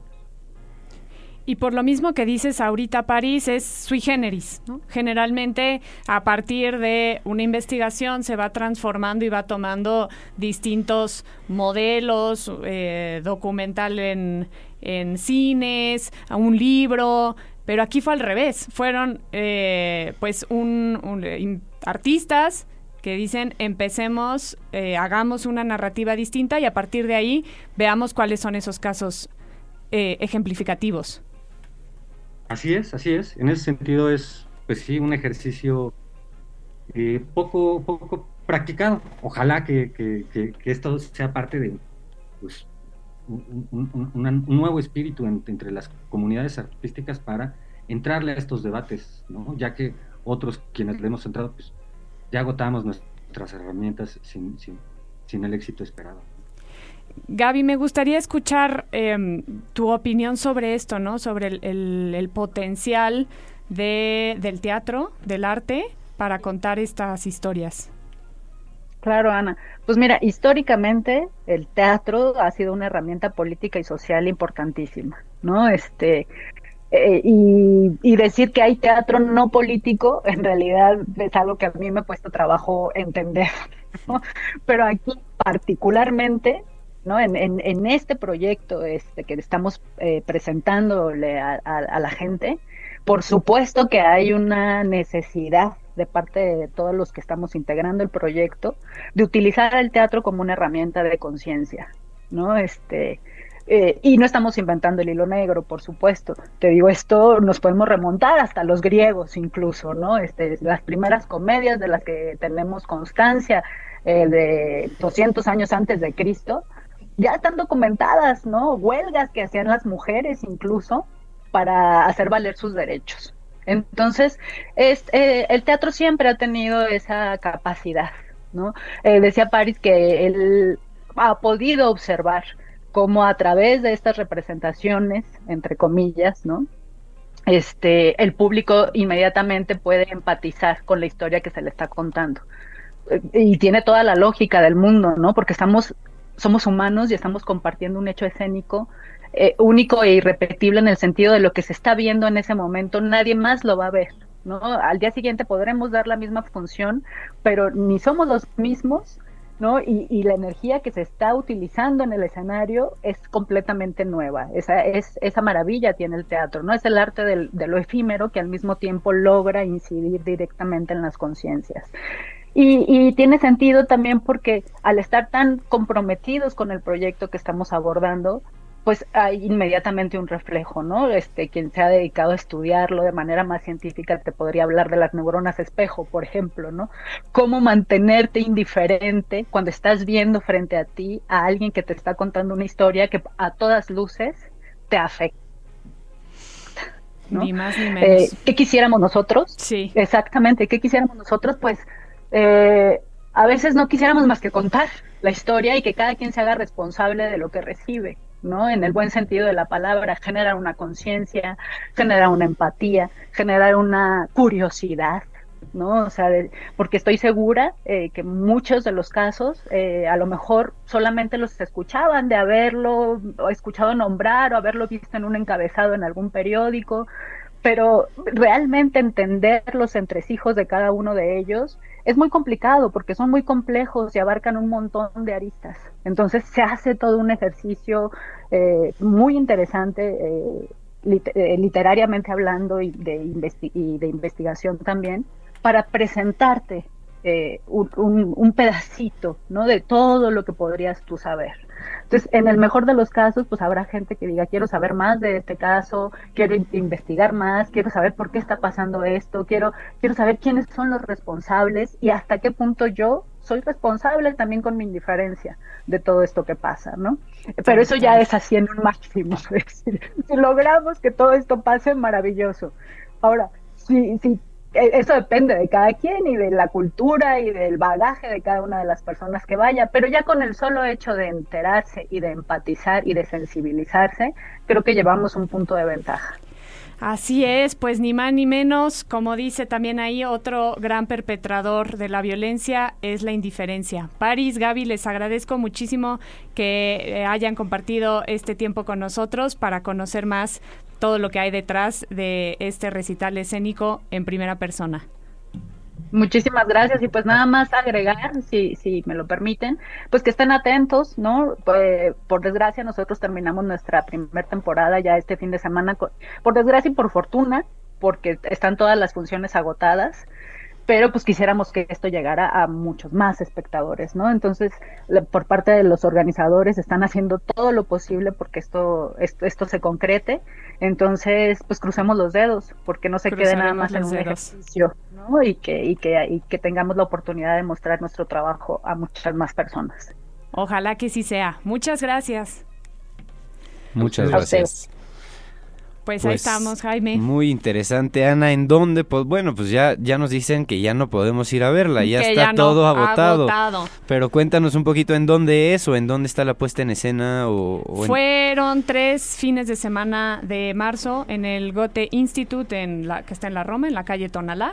Y por lo mismo que dices ahorita, París, es sui generis, ¿no? Generalmente, a partir de una investigación se va transformando y va tomando distintos modelos, eh, documental en, en cines, a un libro, pero aquí fue al revés. Fueron, eh, pues, un, un in, artistas que dicen, empecemos, eh, hagamos una narrativa distinta y a partir de ahí veamos cuáles son esos casos eh, ejemplificativos. Así es, así es. En ese sentido es, pues sí, un ejercicio eh, poco, poco practicado. Ojalá que, que, que, que esto sea parte de pues, un, un, un, un nuevo espíritu en, entre las comunidades artísticas para entrarle a estos debates, ¿no? Ya que otros quienes le hemos entrado, pues ya agotamos nuestras herramientas sin, sin, sin el éxito esperado. Gaby, me gustaría escuchar eh, tu opinión sobre esto, ¿no? Sobre el, el, el potencial de, del teatro, del arte, para contar estas historias. Claro, Ana. Pues mira, históricamente el teatro ha sido una herramienta política y social importantísima, ¿no? Este, eh, y, y decir que hay teatro no político, en realidad es algo que a mí me ha puesto trabajo entender, ¿no? Pero aquí particularmente, ¿no? En, en, en este proyecto este, que estamos eh, presentándole a, a, a la gente, por supuesto que hay una necesidad de parte de todos los que estamos integrando el proyecto de utilizar el teatro como una herramienta de conciencia, ¿no? Este, eh, y no estamos inventando el hilo negro, por supuesto. Te digo, esto nos podemos remontar hasta los griegos incluso, ¿no? Este, las primeras comedias de las que tenemos constancia eh, de doscientos años antes de Cristo, ya están documentadas, ¿no? Huelgas que hacían las mujeres incluso para hacer valer sus derechos. Entonces, es, eh, el teatro siempre ha tenido esa capacidad, ¿no? Eh, decía París que él ha podido observar cómo a través de estas representaciones, entre comillas, ¿no? Este, el público inmediatamente puede empatizar con la historia que se le está contando. Eh, y tiene toda la lógica del mundo, ¿no? Porque estamos... somos humanos y estamos compartiendo un hecho escénico eh, único e irrepetible en el sentido de lo que se está viendo en ese momento, nadie más lo va a ver, ¿no? Al día siguiente podremos dar la misma función, pero ni somos los mismos, ¿no? Y, y la energía que se está utilizando en el escenario es completamente nueva. Esa, es, esa maravilla tiene el teatro, ¿no? Es el arte del, de lo efímero que al mismo tiempo logra incidir directamente en las conciencias. Y, y tiene sentido también porque al estar tan comprometidos con el proyecto que estamos abordando, pues hay inmediatamente un reflejo, ¿no? Este, quien se ha dedicado a estudiarlo de manera más científica te podría hablar de las neuronas espejo, por ejemplo, ¿no? Cómo mantenerte indiferente cuando estás viendo frente a ti a alguien que te está contando una historia que a todas luces te afecta, ¿no? Ni más ni menos. Eh, ¿Qué quisiéramos nosotros? Sí. Exactamente, ¿qué quisiéramos nosotros? Pues eh, a veces no quisiéramos más que contar la historia y que cada quien se haga responsable de lo que recibe, ¿no? En el buen sentido de la palabra, generar una conciencia, generar una empatía, generar una curiosidad, ¿no? O sea, de, porque estoy segura eh, que muchos de los casos eh, a lo mejor solamente los escuchaban de haberlo escuchado nombrar o haberlo visto en un encabezado en algún periódico, pero realmente entender los entresijos de cada uno de ellos es muy complicado porque son muy complejos y abarcan un montón de aristas. Entonces se hace todo un ejercicio eh, muy interesante, eh, lit eh, literariamente hablando y de, investi y de investigación también, para presentarte eh, un, un, un pedacito, ¿no? De todo lo que podrías tú saber. Entonces, en el mejor de los casos, pues habrá gente que diga, quiero saber más de este caso, quiero investigar más, quiero saber por qué está pasando esto, quiero, quiero saber quiénes son los responsables y hasta qué punto yo soy responsable también con mi indiferencia de todo esto que pasa, ¿no? Pero eso ya es así en un máximo. Es decir, si logramos que todo esto pase, maravilloso. Ahora, si, si eso depende de cada quien y de la cultura y del bagaje de cada una de las personas que vaya, pero ya con el solo hecho de enterarse y de empatizar y de sensibilizarse, creo que llevamos un punto de ventaja. Así es, pues ni más ni menos, como dice también ahí, otro gran perpetrador de la violencia es la indiferencia. Paris, Gaby, les agradezco muchísimo que hayan compartido este tiempo con nosotros para conocer más todo lo que hay detrás de este recital escénico en primera persona. Muchísimas gracias y pues nada más agregar, si, si me lo permiten, pues que estén atentos, ¿no? Pues, por desgracia nosotros terminamos nuestra primera temporada ya este fin de semana, con, por desgracia y por fortuna, porque están todas las funciones agotadas, pero pues quisiéramos que esto llegara a muchos más espectadores, ¿no? Entonces, la, por parte de los organizadores están haciendo todo lo posible porque esto, esto, esto se concrete. Entonces, pues crucemos los dedos, porque no se quede nada más en un dedos. ejercicio, ¿no? Y que, y que, y que tengamos la oportunidad de mostrar nuestro trabajo a muchas más personas. Ojalá que sí sea. Muchas gracias. Muchas gracias. Pues, pues ahí estamos, Jaime. Muy interesante, Ana. ¿En dónde? Pues bueno, pues ya, ya nos dicen que ya no podemos ir a verla, ya que está ya no, todo agotado. agotado. Pero cuéntanos un poquito en dónde es o en dónde está la puesta en escena. O, o en... Fueron tres fines de semana de marzo en el Goethe Institute, en la, que está en la Roma, en la calle Tonalá.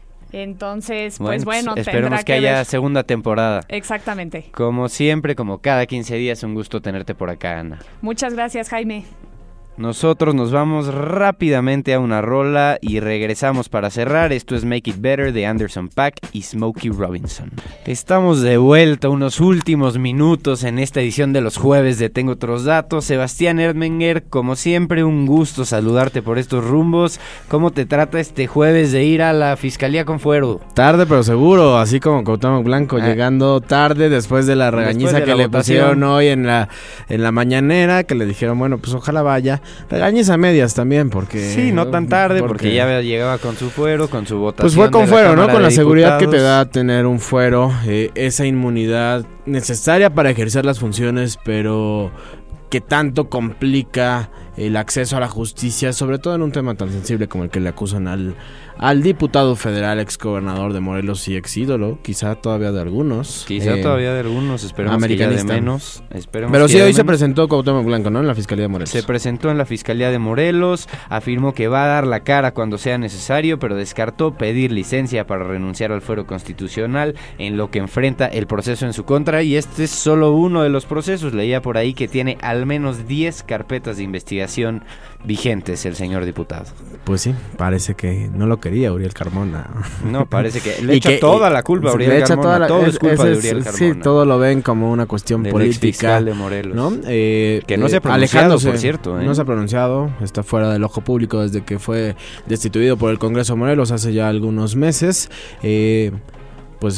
Entonces, bueno, pues bueno, pues esperemos que, que haya ver. segunda temporada. Exactamente. Como siempre, como cada quince días, un gusto tenerte por acá, Ana. Muchas gracias, Jaime. Nosotros nos vamos rápidamente a una rola y regresamos para cerrar. Esto es Make It Better de Anderson .Paak y Smokey Robinson. Estamos de vuelta, unos últimos minutos en esta edición de los jueves de Tengo Otros Datos. Sebastián Erdmenger, como siempre, un gusto saludarte por estos rumbos. ¿Cómo te trata este jueves de ir a la Fiscalía con fuero? Tarde pero seguro, así como Cuauhtémoc Blanco, ah. llegando tarde después de la regañiza de la que le pusieron hoy en la, en la mañanera, que le dijeron, bueno, pues ojalá vaya. Regañes a medias también, porque... Sí, no tan tarde, porque, porque ya llegaba con su fuero, con su votación. Pues fue con fuero, ¿no? Con la seguridad que te da tener un fuero, eh, esa inmunidad necesaria para ejercer las funciones, pero que tanto complica el acceso a la justicia, sobre todo en un tema tan sensible como el que le acusan al, al diputado federal, exgobernador de Morelos y ex ídolo, quizá todavía de algunos. Quizá eh, todavía de algunos, esperemos que ya de menos. Esperemos Pero que sí, hoy se menos. presentó Cuauhtémoc Blanco, ¿no? En la Fiscalía de Morelos. Se presentó en la Fiscalía de Morelos, afirmó que va a dar la cara cuando sea necesario, pero descartó pedir licencia para renunciar al fuero constitucional, en lo que enfrenta el proceso en su contra, y este es solo uno de los procesos. Leía por ahí que tiene al menos diez carpetas de investigación vigentes el señor diputado. Pues sí, parece que no lo quería Uriel Carmona. No, parece que le echa que, toda la culpa a Uriel Carmona. Toda la, todo es, es culpa es, de Uriel Carmona. Sí, todo lo ven como una cuestión del política. De Morelos. ¿No? Eh, que no se ha pronunciado, por cierto. ¿eh? No se ha pronunciado, está fuera del ojo público desde que fue destituido por el Congreso de Morelos hace ya algunos meses. Eh, pues...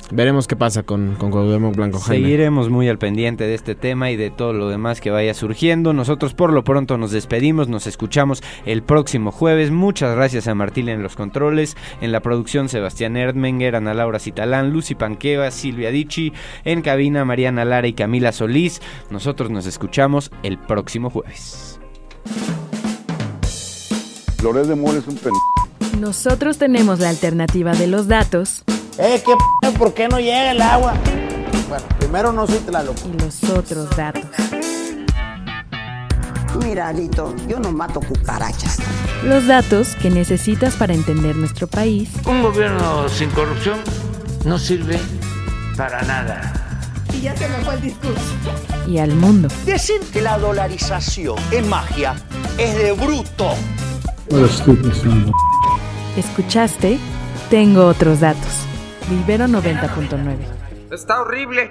veremos qué pasa con, con Cuauhtémoc Blanco, Jaime. Seguiremos muy al pendiente de este tema y de todo lo demás que vaya surgiendo. Nosotros por lo pronto nos despedimos, nos escuchamos el próximo jueves. Muchas gracias a Martín en los controles, en la producción Sebastián Erdmenger, Ana Laura Citalán, Lucy Panqueva, Silvia Dichi, en cabina Mariana Lara y Camila Solís. Nosotros nos escuchamos el próximo jueves. Loret de Mola es un pendejo. Nosotros tenemos la alternativa de los datos. Eh, ¿qué p***? ¿Por qué no llega el agua? Bueno, primero no soy Tlaloc. Y los otros datos. Mira, Alito, yo no mato cucarachas. Los datos que necesitas para entender nuestro país. Un gobierno sin corrupción no sirve para nada. Y ya se me fue el discurso. Y al mundo. Decir que la dolarización es magia es de bruto. ¿Escuchaste? Tengo otros datos. Ibero noventa punto nueve. Está horrible.